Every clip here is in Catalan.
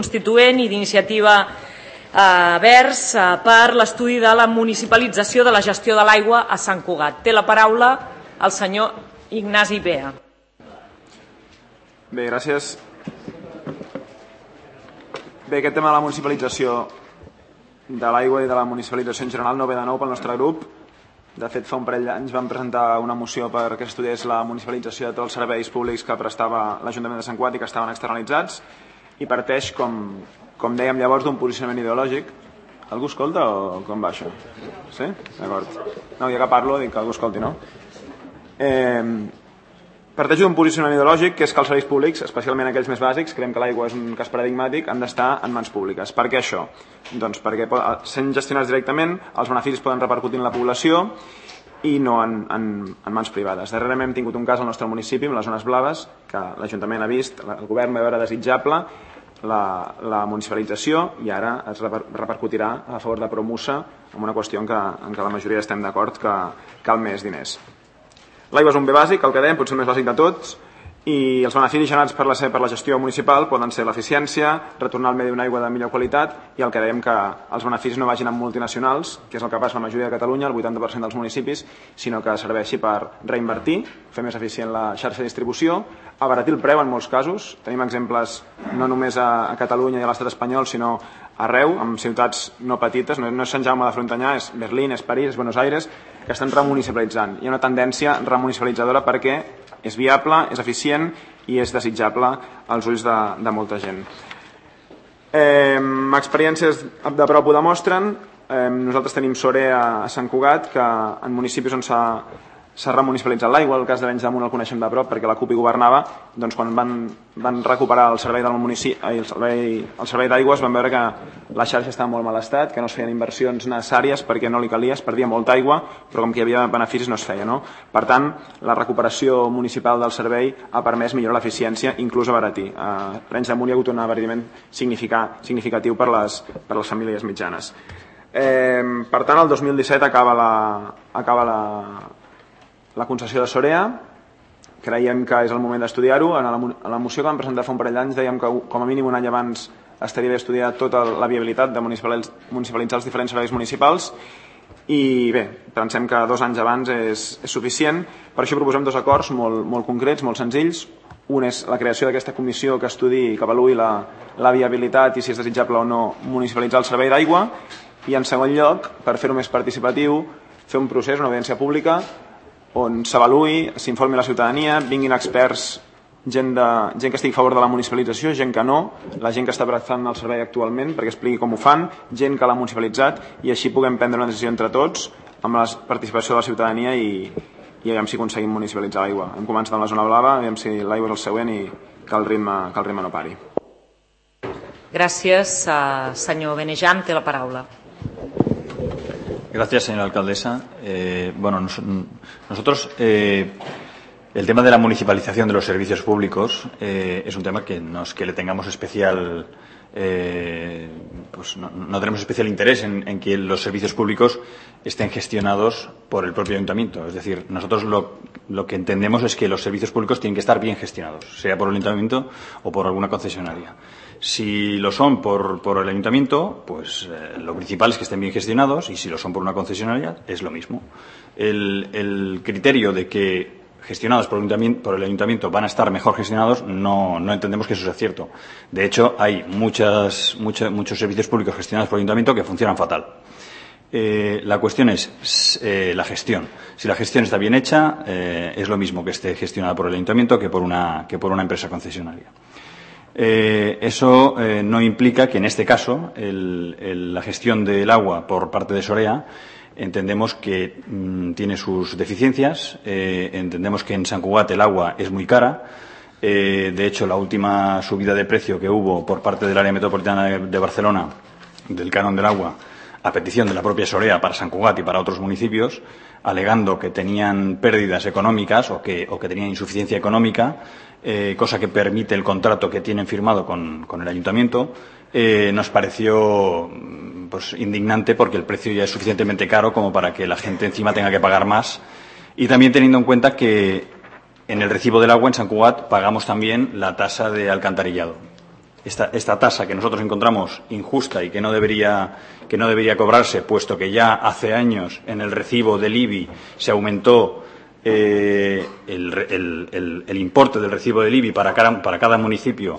Constituent i d'Iniciativa Verds per l'estudi de la municipalització de la gestió de l'aigua a Sant Cugat. Té la paraula el senyor Ignasi Bea. Bé, gràcies. Bé, aquest tema de la municipalització de l'aigua i de la municipalització en general no ve de nou pel nostre grup. De fet, fa un parell d'anys vam presentar una moció perquè estudiés la municipalització de tots els serveis públics que prestava l'Ajuntament de Sant Cugat i que estaven externalitzats, i parteix, com dèiem llavors, d'un posicionament ideològic. Algú escolta o com va això? Sí? D'acord. No, ja que parlo, dic que algú escolti, no? Parteix d'un posicionament ideològic, que és que els serveis públics, especialment aquells més bàsics, creiem que l'aigua és un cas paradigmàtic, han d'estar en mans públiques. Per què això? Doncs perquè sent gestionats directament, els beneficis poden repercutir en la població i no en mans privades. Darrerament hem tingut un cas al nostre municipi, amb les zones blaves, que l'Ajuntament ha vist, el govern va veure desitjable la municipalització, i ara es repercutirà a favor de Promusa en una qüestió en què la majoria estem d'acord que cal més diners. L'aigua és un bé bàsic, el que dèiem, potser el més bàsic de tots, i els beneficis generats per la gestió municipal poden ser l'eficiència, retornar al medi una aigua de millor qualitat, i el que dèiem que els beneficis no vagin amb multinacionals, que és el que passa a la majoria de Catalunya, el 80% dels municipis, sinó que serveixi per reinvertir, fer més eficient la xarxa de distribució, abaratir el preu en molts casos. Tenim exemples no només a Catalunya i a l'estat espanyol, sinó arreu, en ciutats no petites, no és Sant Jaume de Frontanyà, és Berlín, és París, és Buenos Aires, que estan remunicipalitzant. Hi ha una tendència remunicipalitzadora perquè és viable, és eficient i és desitjable als ulls de molta gent. Experiències de prop ho demostren. Nosaltres tenim SORE a Sant Cugat, que en municipis on s'ha remunicipalitzat l'aigua, el cas d'Arenys de Munt el coneixem de prop perquè la CUP hi governava, doncs quan van recuperar el servei del municipi, el servei d'aigües, van veure que la xarxa estava en molt mal estat, que no es feien inversions necessàries perquè no li calia, es perdia molta aigua, però com que hi havia beneficis no es feia, no? Per tant, la recuperació municipal del servei ha permès millorar l'eficiència, inclús abaratir. A Arenys de Munt hi ha hagut un abaratiment significatiu per les famílies mitjanes. Per tant, el 2017 acaba la concessió de Sorea. Creiem que és el moment d'estudiar-ho. A la moció que vam presentar fa un parell d'anys dèiem que com a mínim un any abans estaria bé estudiar tota la viabilitat de municipalitzar els diferents serveis municipals, i bé, pensem que 2 anys abans és suficient. Per això proposem 2 acords molt concrets, molt senzills. Un és la creació d'aquesta comissió que estudiï, que avaluï la viabilitat i si és desitjable o no municipalitzar el servei d'aigua, i en segon lloc, per fer-ho més participatiu, fer un procés, una audiència pública on s'avaluï, s'informi la ciutadania, vinguin experts, gent que estigui a favor de la municipalització, gent que no, la gent que està prestant el servei actualment perquè expliqui com ho fan, gent que l'ha municipalitzat, i així puguem prendre una decisió entre tots amb la participació de la ciutadania i aviam si aconseguim municipalitzar l'aigua. Hem començat amb la zona blava, aviam si l'aigua és el següent i que el ritme no pari. Gràcies, senyor Benejam, té la paraula. Gracias, señora alcaldesa. Nosotros el tema de la municipalización de los servicios públicos es un tema que no es que le tengamos especial, no tenemos especial interés en que los servicios públicos estén gestionados por el propio ayuntamiento. Es decir, nosotros lo que entendemos es que los servicios públicos tienen que estar bien gestionados, sea por el ayuntamiento o por alguna concesionaria. Si lo son por el ayuntamiento, pues lo principal es que estén bien gestionados, y si lo son por una concesionaria, es lo mismo. El criterio de que gestionados por el ayuntamiento van a estar mejor gestionados, no entendemos que eso sea cierto. De hecho, hay muchos servicios públicos gestionados por el ayuntamiento que funcionan fatal. La cuestión es la gestión. Si la gestión está bien hecha, es lo mismo que esté gestionada por el ayuntamiento que por una empresa concesionaria. Eso no implica que en este caso la gestión del agua por parte de Sorea entendemos que tiene sus deficiencias. Entendemos que en Sant Cugat el agua es muy cara. De hecho, la última subida de precio que hubo por parte del área metropolitana de Barcelona del canon del agua, a petición de la propia Sorea para Sant Cugat y para otros municipios, alegando que tenían pérdidas económicas o que tenían insuficiencia económica, cosa que permite el contrato que tienen firmado con el ayuntamiento, nos pareció indignante, porque el precio ya es suficientemente caro como para que la gente encima tenga que pagar más, y también teniendo en cuenta que en el recibo del agua en Sant Cugat pagamos también la tasa de alcantarillado. esta tasa que nosotros encontramos injusta y que no debería cobrarse, puesto que ya hace años en el recibo del IBI se aumentó el importe del recibo del IBI para cada municipio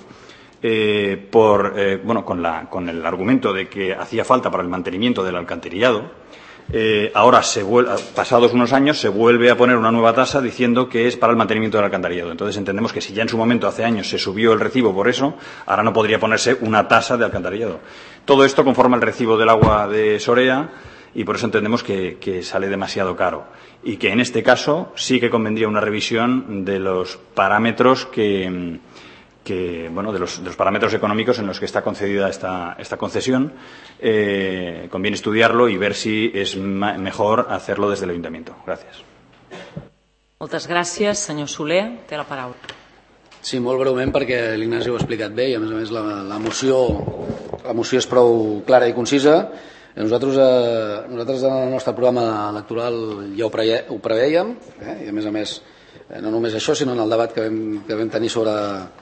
con el argumento de que hacía falta para el mantenimiento del alcantarillado. Ahora, pasados unos años, se vuelve a poner una nueva tasa diciendo que es para el mantenimiento del alcantarillado. Entonces entendemos que si ya en su momento, hace años, se subió el recibo por eso, ahora no podría ponerse una tasa de alcantarillado. Todo esto conforma el recibo del agua de Sorea y por eso entendemos que sale demasiado caro. Y que en este caso sí que convendría una revisión de los parámetros de los parámetros económicos en los que está concedida esta concesión. Conviene estudiarlo y ver si es mejor hacerlo desde el Ayuntamiento. Gracias. Moltes gràcies. Senyor Soler, té la paraula. Sí, molt breument, perquè l'Ignasi ho ha explicat bé i, a més, la moció és prou clara i concisa. Nosaltres en el nostre programa electoral ja ho preveiem, i a més, no només això, sinó en el debat que vam tenir sobre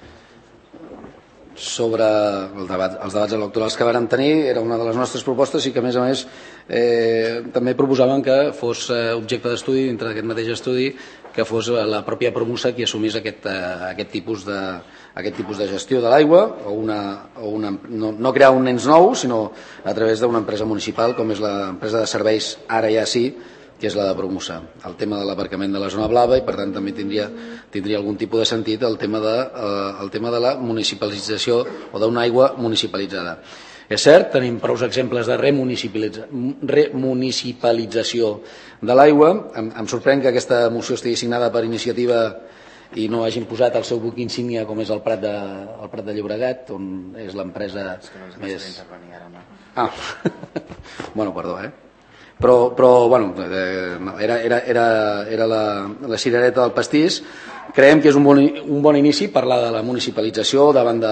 els debats electorals que vàrem tenir, era una de les nostres propostes i que, a més, també proposaven que fos objecte d'estudi, dintre d'aquest mateix estudi, que fos la pròpia Promusa qui assumís aquest tipus de gestió de l'aigua, no crear un ens nou, sinó a través d'una empresa municipal, com és l'empresa de serveis, ara ja sí, que és la de Promusa. El tema de l'aparcament de la zona blava i, per tant, també tindria algun tipus de sentit el tema de la municipalització o d'una aigua municipalitzada. És cert, tenim prou exemples de remunicipalització de l'aigua. Em sorprèn que aquesta moció estigui signada per Iniciativa i no hagin posat el seu buc insígnia com és el Prat de Llobregat, on és l'empresa més... Bueno, perdó, però era la cirereta del pastís. Creiem que és un bon inici parlar de la municipalització davant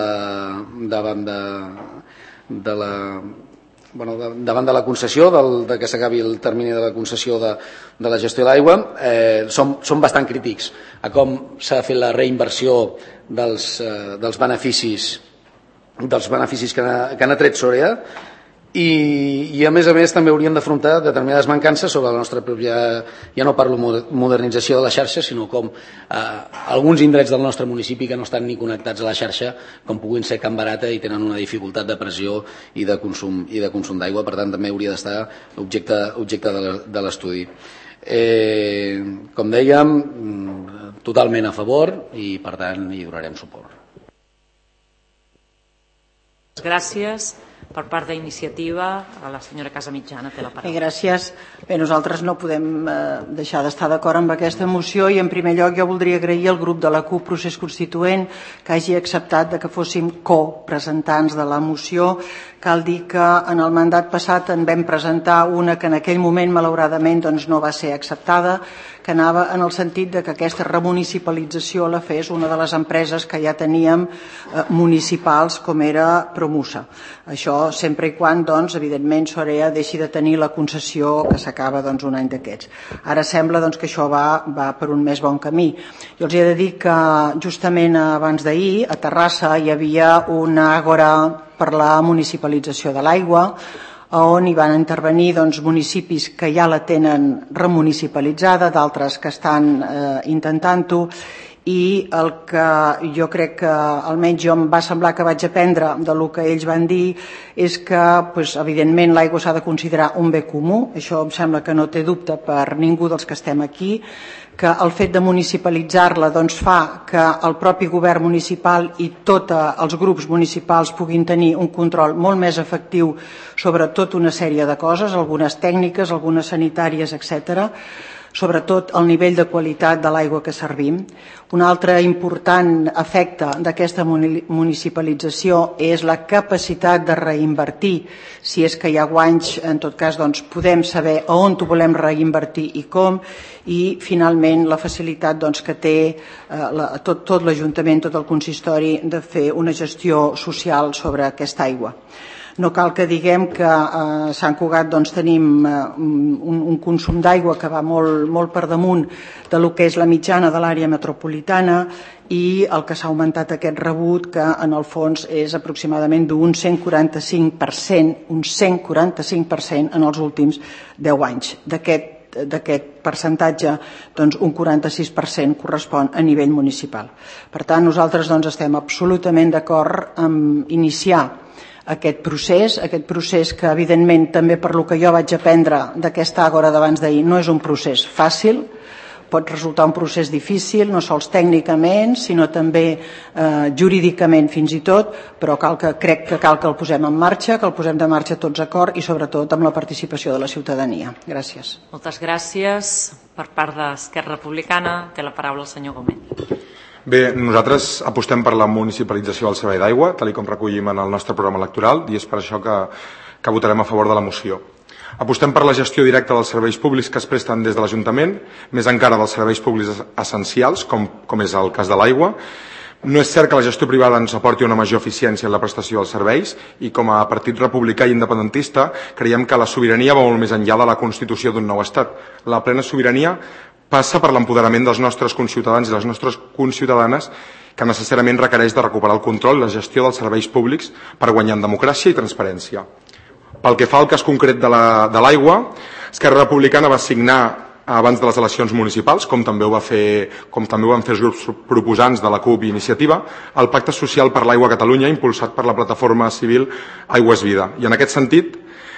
de la concessió, de que s'acabi el termini de la concessió de la gestió de l'aigua. Som bastant crítics a com s'ha fet la reinversió dels beneficis que han atret Sorea. I a més també hauríem d'afrontar determinades mancances sobre la nostra pròpia, ja no parlo modernització de la xarxa, sinó com alguns indrets del nostre municipi que no estan ni connectats a la xarxa, com puguin ser Can Barata, i tenen una dificultat de pressió i de consum d'aigua. Per tant, també hauria d'estar objecte de l'estudi. Com dèiem, totalment a favor i, per tant, hi donarem suport. Gràcies. Per part d'Iniciativa, a la senyora Casamitjana té la paraula. Gràcies. Bé, nosaltres no podem deixar d'estar d'acord amb aquesta moció i, en primer lloc, jo voldria agrair al grup de la CUP Procés Constituent que hagi acceptat que fóssim copresentants de la moció. Cal dir que en el mandat passat en vam presentar una que en aquell moment, malauradament, no va ser acceptada, que anava en el sentit que aquesta remunicipalització la fes una de les empreses que ja teníem municipals, com era Promusa. Això sempre i quan, evidentment, Sorea deixi de tenir la concessió que s'acaba un any d'aquests. Ara sembla que això va per un més bon camí. Jo els he de dir que justament abans d'ahir a Terrassa hi havia una àgora per la municipalització de l'aigua, on hi van intervenir municipis que ja la tenen remunicipalitzada, d'altres que estan intentant-ho, i el que jo crec que almenys jo em va semblar que vaig aprendre del que ells van dir és que, evidentment, l'aigua s'ha de considerar un bé comú. Això em sembla que no té dubte per ningú dels que estem aquí, que el fet de municipalitzar-la fa que el propi govern municipal i tots els grups municipals puguin tenir un control molt més efectiu sobre tota una sèrie de coses, algunes tècniques, algunes sanitàries, etc., sobretot el nivell de qualitat de l'aigua que servim. Un altre important efecte d'aquesta municipalització és la capacitat de reinvertir. Si és que hi ha guanys, en tot cas, podem saber a on ho volem reinvertir i com, i finalment la facilitat que té tot l'Ajuntament, tot el consistori, de fer una gestió social sobre aquesta aigua. No cal que diguem que a Sant Cugat doncs, tenim un consum d'aigua que va molt per damunt de lo que és la mitjana de l'àrea metropolitana i el que s'ha augmentat aquest rebut, que en el fons és aproximadament d'un 145%, un 145% en els últims 10 anys. D'aquest percentatge, doncs, un 46% correspon a nivell municipal. Per tant, nosaltres estem absolutament d'acord amb iniciar aquest procés que, evidentment, també per lo que jo vaig aprendre d'aquesta àgora d'abans d'ahir, no és un procés fàcil, pot resultar un procés difícil, no sols tècnicament, sinó també jurídicament fins i tot, però crec que cal que el posem en marxa, que el posem de marxa tots d'acord i sobretot amb la participació de la ciutadania. Gràcies. Moltes gràcies. Per part d'Esquerra Republicana té la paraula el senyor Gómez. Bé, nosaltres apostem per la municipalització del servei d'aigua, tal com recollim en el nostre programa electoral, i és per això que votarem a favor de la moció. Apostem per la gestió directa dels serveis públics que es presten des de l'Ajuntament, més encara dels serveis públics essencials, com és el cas de l'aigua. No és cert que la gestió privada ens aporti una major eficiència en la prestació dels serveis i com a partit republicà i independentista creiem que la sobirania va molt més enllà de la constitució d'un nou estat. La plena sobirania passa per l'empoderament dels nostres conciutadans i les nostres conciutadanes que necessàriament requereix de recuperar el control i la gestió dels serveis públics per guanyar en democràcia i transparència. Pel que fa al cas concret de l'aigua, Esquerra Republicana va signar abans de les eleccions municipals, com també ho van fer els grups proposants de la CUP i Iniciativa, el Pacte Social per l'Aigua a Catalunya, impulsat per la plataforma civil Aigua és Vida. I en aquest sentit,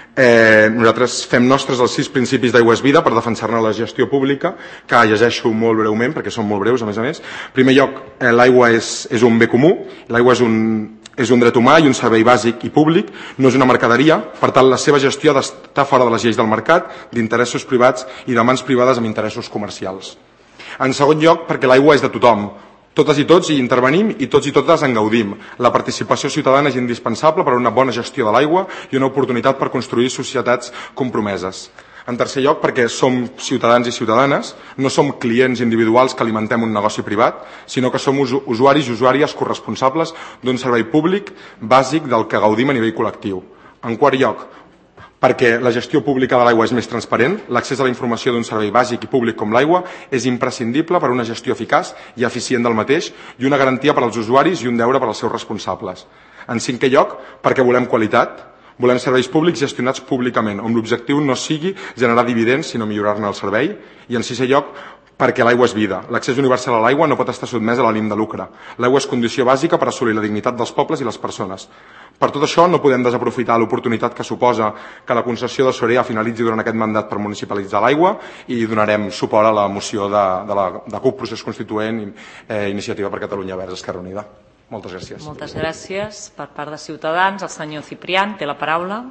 nosaltres fem nostres els 6 principis d'Aigua és Vida per defensar-ne la gestió pública, que llegeixo molt breument, perquè són molt breus, a més. En primer lloc, l'aigua és un bé comú, l'aigua és un dret humà i un servei bàsic i públic, no és una mercaderia, per tant la seva gestió ha d'estar fora de les lleis del mercat, d'interessos privats i de mans privades amb interessos comercials. En segon lloc, perquè l'aigua és de tothom. Totes i tots hi intervenim i tots i totes en gaudim. La participació ciutadana és indispensable per a una bona gestió de l'aigua i una oportunitat per construir societats compromeses. En tercer lloc, perquè som ciutadans i ciutadanes, no som clients individuals que alimentem un negoci privat, sinó que som usuaris i usuàries corresponsables d'un servei públic bàsic del que gaudim a nivell col·lectiu. En quart lloc, perquè la gestió pública de l'aigua és més transparent, l'accés a la informació d'un servei bàsic i públic com l'aigua és imprescindible per a una gestió eficaç i eficient del mateix i una garantia per als usuaris i un deure per als seus responsables. En cinquè lloc, perquè volem qualitat, volem serveis públics gestionats públicament, on l'objectiu no sigui generar dividends, sinó millorar-ne el servei. I en sisè lloc, perquè l'aigua és vida. L'accés universal a l'aigua no pot estar sotmès a l'ànim de lucre. L'aigua és condició bàsica per assolir la dignitat dels pobles i les persones. Per tot això, no podem desaprofitar l'oportunitat que suposa que la concessió de Sorea finalitzi durant aquest mandat per municipalitzar l'aigua i donarem suport a la moció de la CUP Procés Constituent Iniciativa per Catalunya Verds Esquerra Unida. Moltes gràcies. Moltes gràcies. Per part de Ciutadans, el senyor Ciprián té la paraula.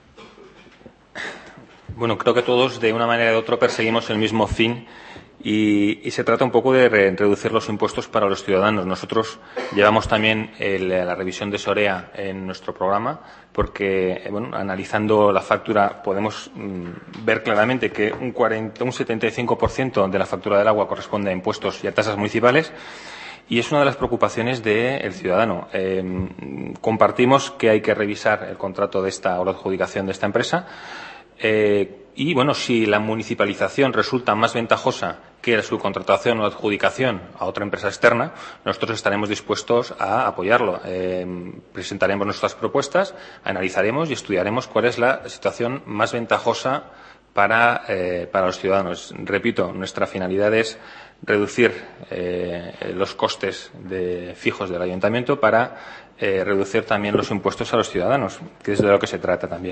Bueno, creo que todos, de una manera u otra, perseguimos el mismo fin y se trata un poco de reducir los impuestos para los ciudadanos. Nosotros llevamos también la revisión de Sorea en nuestro programa porque, bueno, analizando la factura podemos ver claramente que un 75% de la factura del agua corresponde a impuestos y a tasas municipales. Y es una de las preocupaciones del ciudadano. Compartimos que hay que revisar el contrato de esta o la adjudicación de esta empresa. Y bueno, si la municipalización resulta más ventajosa que la subcontratación o la adjudicación a otra empresa externa, nosotros estaremos dispuestos a apoyarlo. Presentaremos nuestras propuestas, analizaremos y estudiaremos cuál es la situación más ventajosa para los ciudadanos. Repito, nuestra finalidad es reducir los costes fijos del ayuntamiento para reducir también los impuestos a los ciudadanos, que es de lo que se trata también.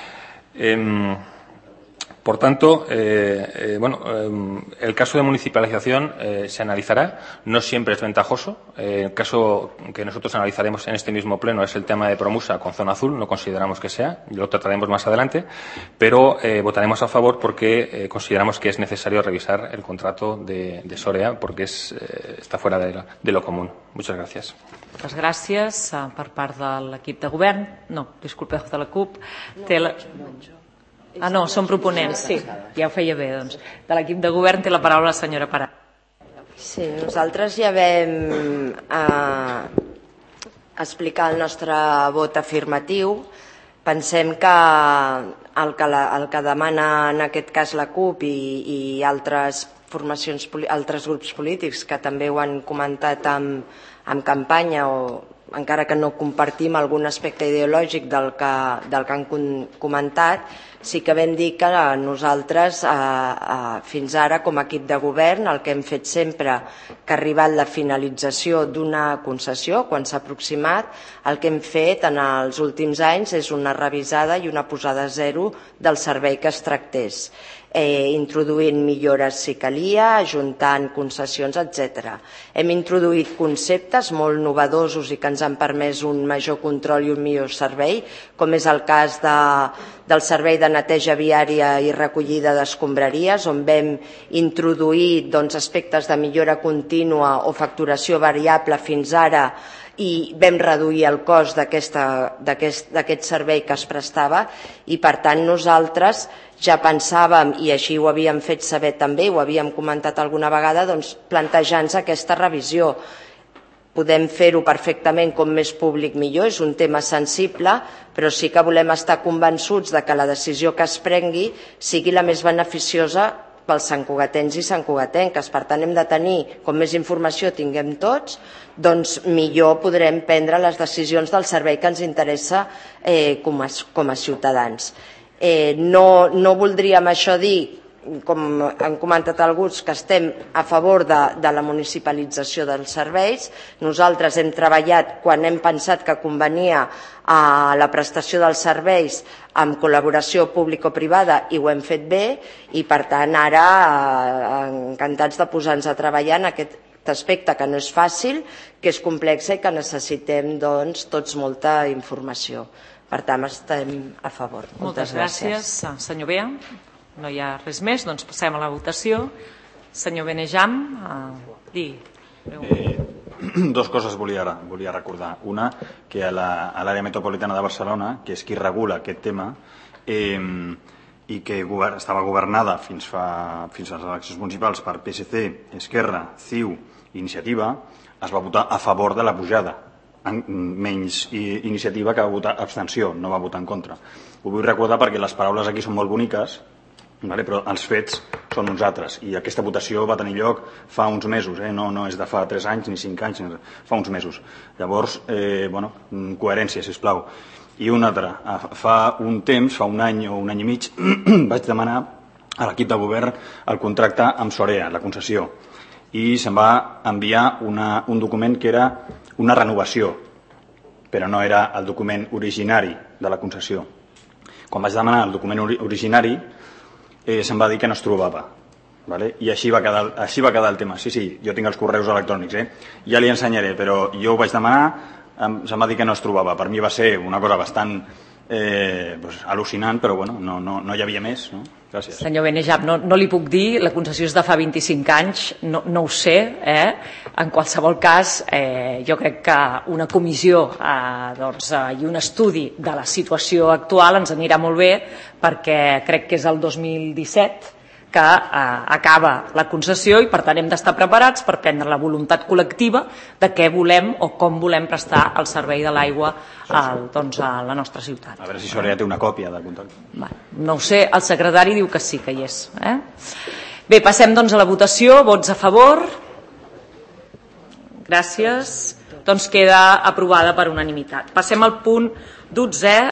Por tanto, el caso de municipalización se analizará, no siempre es ventajoso. El caso que nosotros analizaremos en este mismo pleno es el tema de Promusa con zona azul, no consideramos que sea, lo trataremos más adelante, pero votaremos a favor porque consideramos que es necesario revisar el contrato de Sorea porque está fuera de lo común. Muchas gracias. Moltes gràcies. Per part de l'equip de govern, no, disculpeu, de la CUP, té la... Ah, no, són proponents, sí, ja ho feia bé, doncs. De l'equip de govern té la paraula la senyora Parà. Sí, nosaltres ja vam explicar el nostre vot afirmatiu Pensem que el que demana en aquest cas la CUP i altres grups polítics que també ho han comentat en campanya, o encara que no compartim algun aspecte ideològic del que han comentat, sí que vam dir que nosaltres fins ara com a equip de govern el que hem fet sempre que ha arribat la finalització d'una concessió, quan s'ha aproximat, el que hem fet en els últims anys és una revisada i una posada a zero del servei que es tractés, introduint millores si calia, ajuntant concessions, etc. Hem introduït conceptes molt novedosos i que ens han permès un major control i un millor servei, com és el cas del servei de neteja viària i recollida d'escombraries, on vam introduir aspectes de millora contínua o facturació variable fins ara, i vam reduir el cost d'aquest servei que es prestava, i per tant nosaltres ja pensàvem, i així ho havíem fet saber també, ho havíem comentat alguna vegada, plantejar-nos aquesta revisió. Podem fer-ho perfectament, com més públic millor, és un tema sensible, però sí que volem estar convençuts de que la decisió que es prengui sigui la més beneficiosa pels santcugatens i santcugatenques. Per tant, hem de tenir, com més informació tinguem tots, doncs millor podrem prendre les decisions del servei que ens interessa com a ciutadans. No voldríem això dir, com han comentat alguns, que estem a favor de la municipalització dels serveis. Nosaltres hem treballat, quan hem pensat que convenia a la prestació dels serveis, amb col·laboració público-privada, i ho hem fet bé, i per tant ara encantats de posar-nos a treballar en aquest aspecte que no és fàcil, que és complex i que necessitem tots molta informació. Per tant, estem a favor. Moltes gràcies, senyor Bea. No hi ha res més, doncs passem a la votació. Senyor Benejam, Dos coses volia recordar. Una, que a l'àrea metropolitana de Barcelona, que és qui regula aquest tema, i que estava governada fins a les eleccions municipals per PSC, Esquerra, CiU i Iniciativa, es va votar a favor de la pujada, menys Iniciativa, que va votar abstenció, no va votar en contra. Ho vull recordar perquè les paraules aquí són molt boniques, però els fets són uns altres, i aquesta votació va tenir lloc fa uns mesos, no és de fa 3 anys ni 5 anys, fa uns mesos. Llavors, coherència, sisplau. I una altra, fa un temps, fa un any o un any i mig, vaig demanar a l'equip de govern el contracte amb Sorea, la concessió, i se'm va enviar un document que era una renovació, però no era el document originari de la concessió. Quan vaig demanar el document originari, se'm va dir que no es trobava, i així va quedar el tema. Sí, jo tinc els correus electrònics, ja li ensenyaré, però jo ho vaig demanar, se'm va dir que no es trobava. Per mi va ser una cosa bastant al·lucinant, però no hi havia més. Gràcies. Senyor Benejam, no li puc dir, la concessió és de fa 25 anys, no ho sé, en qualsevol cas jo crec que una comissió i un estudi de la situació actual ens anirà molt bé, perquè crec que és el 2017 que acaba la concessió, i per tant hem d'estar preparats per prendre la voluntat col·lectiva de què volem o com volem prestar el servei de l'aigua a la nostra ciutat. A veure si Soria té una còpia del contracte. No ho sé, el secretari diu que sí que hi és. Bé, passem doncs a la votació. Vots a favor? Gràcies. Doncs queda aprovada per unanimitat. Passem al punt 12.